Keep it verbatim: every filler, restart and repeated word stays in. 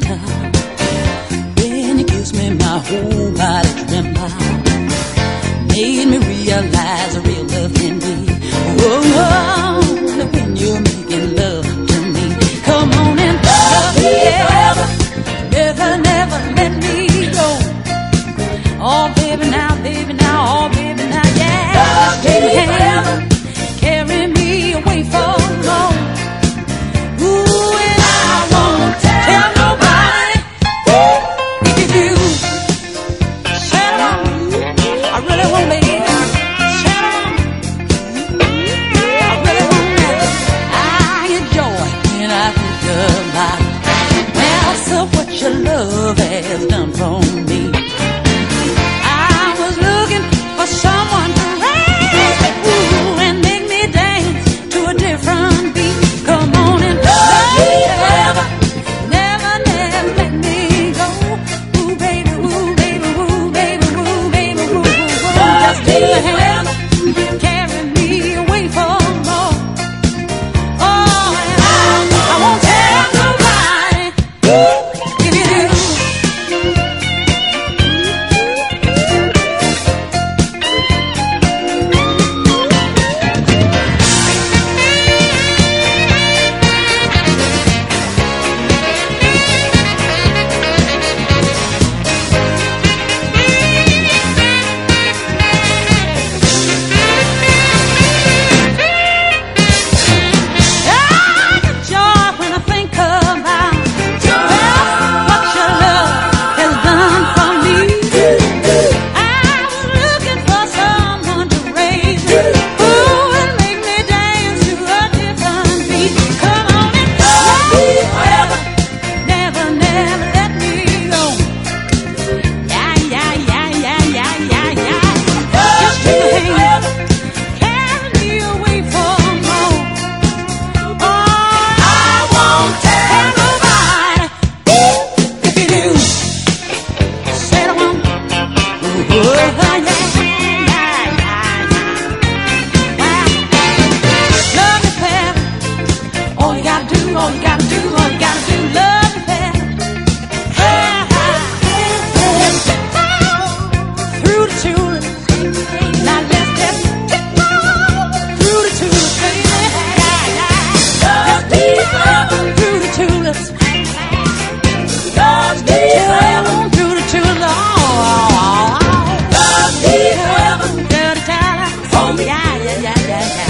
When you kiss me, my whole body trembled. Made me realize real love can be. Oh, oh, when you're making love to me. Come on and love me forever. Never, never let me go. Oh, baby, now, baby, now, oh, baby, now, yeah. Love me forever. Carry me away from home. Ooh, and I won't tell nobody. If you do, say it on. I really won't, baby. Say it on. I really won't. I get joy when I think about it. That's what your love has done for me. I was looking for someone to raise me, ooh, and make me dance to a different beat. Come on and love me forever. Never, never let me go. Ooh, baby, ooh, baby, ooh, baby, ooh, baby, ooh, ooh. Just take your hand, carry me away from more. Oh, and I, I won't tell nobody. If you do. All you gotta do, all you gotta do, all you gotta do, love me back. Through the tulips, now let's just through the tulips, baby. Love me forever. Through the tulips, love me forever. Through the tulips, oh, love me forever. Dirty time, oh yeah, yeah, yeah, yeah, yeah.